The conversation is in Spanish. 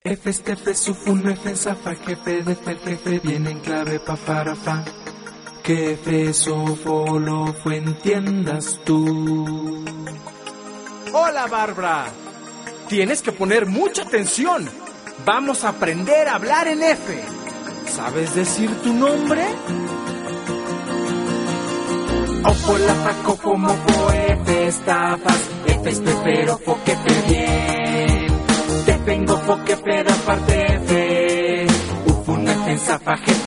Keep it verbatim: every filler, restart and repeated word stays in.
F, F, Sufun, F, Zafa, jefe de F, jefe, viene en clave pa para fa. Que F, Sofo, lo fue, entiendas tú. Hola, Bárbara. Tienes que poner mucha atención. Vamos a aprender a hablar en F. ¿Sabes decir tu nombre? Ofo, la fa, cofo, mofo, F, estafas, F, espero, fo, que fe, bien. Te vengo, fo, que fe, da parte F. Ufun, F, zafa, jefe,